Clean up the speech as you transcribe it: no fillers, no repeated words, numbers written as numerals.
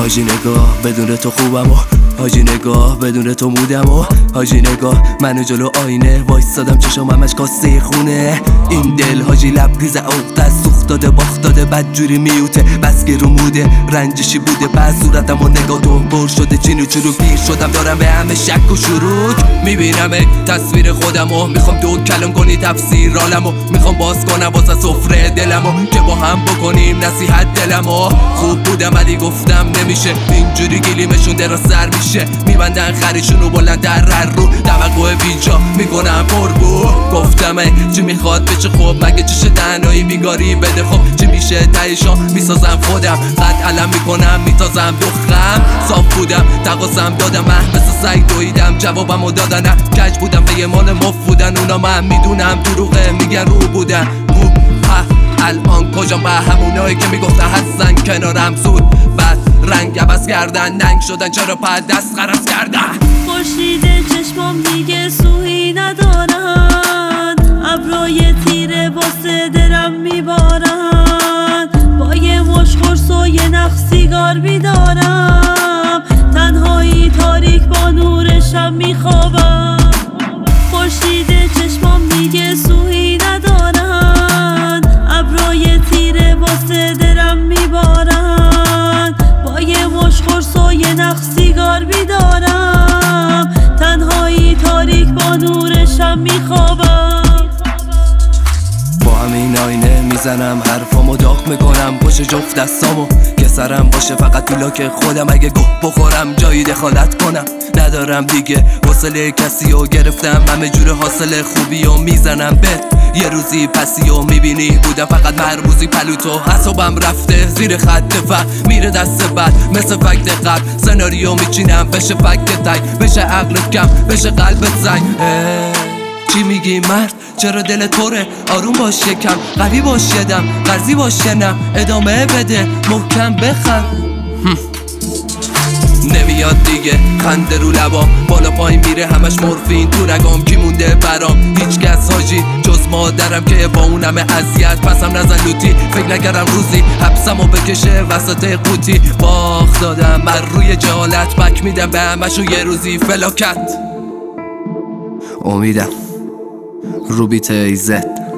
حاجی نگاه بدون تو خوبم و حاجی نگاه بدون تو مودم و حاجی نگاه منو جلو آینه وایستادم چشام همش کاسه خونه این دل حاجی لبریز عقد سوخت داده باخت داده بدجوری میوته بس که رو موده رنجشی بوده بعد صورتم و نگاه تو بر شده چین و چروک پیر شدم دارم به همه شک و شروک میبینم تصویر خودم و میخوام دو کلم کنی تفسیر عالمو میخوام باز کنم واسه سفره دلمو که با هم بکنیم نصیحت دلمو خوب بودم ولی گفتم نمیشه اینجوری گلیمشون درا سر میشه میبندن خریشونو بلند در رو توقع بیجا میکنم پرگو گفتم چی میخواد بشه خب مگه چش تنهایی بیگاری بده خب چی میشه تایشا میسازم خودم خط علم میکنم میتازم دخم صاف بودم تقاسم دادم مثل سگ دویدم جوابمو دادن کج بودم به یه مال مف بودن اونا من میدونم دروغه میگن رو بودن الان کجام با همونایی که میگفتن هستن کنارم زود بعد رنگ عوض کردن ننگ شدن چرا پا دست غرض کردن خورشید چشمام دیگه سویی ندارن ابروی تیره واسه درم میبارن با یه مش خورس و یه نخ سیگار بیدارم تنهایی تاریک با نور شب میخوابم خورشید چشمام دیگه سویی ندارن ابروی تیره واسه درم میبارن با یه مش خورس و یه نخ سیگار بیدارم تنهایی تاریک با نور شب میخوابم با همین آینه میزنم حرفامو داغ میکنم پشت جفت دستامو که سرم باشه فقط تو لاک خودم اگه گوه بخورم جایی دخالت کنم ندارم دیگه حوصله کسی و گرفتم همه جور حاصل خوبی و میزنم بهت یه روزی پسی و میبینی بودم فقط مرموزی پلوتو حسابم رفته زیر خط میره دست بعد مثل فکت قبل سناریو میچینم بشه فکت تک بشه عقلت کم بشه قلبت زنگ چی میگی مرد چرا دل توره آروم باش یکم قوی باش یدم قرضی باش ینم ادامه بده محکم بخند نمیاد دیگه خنده رو لبام بالا پایین میره همش مورفین تو رگام کی مونده برام هیچ کس حاجی جز مادرم که با اون همه اذیت پسم نزن لوتی فکر نکردم روزی حبسمو بکشه وسط قوطی باخت دادم بر روی جهالت بک میدم به همشو یه روزی فلاکت امیدم روبیت ایزت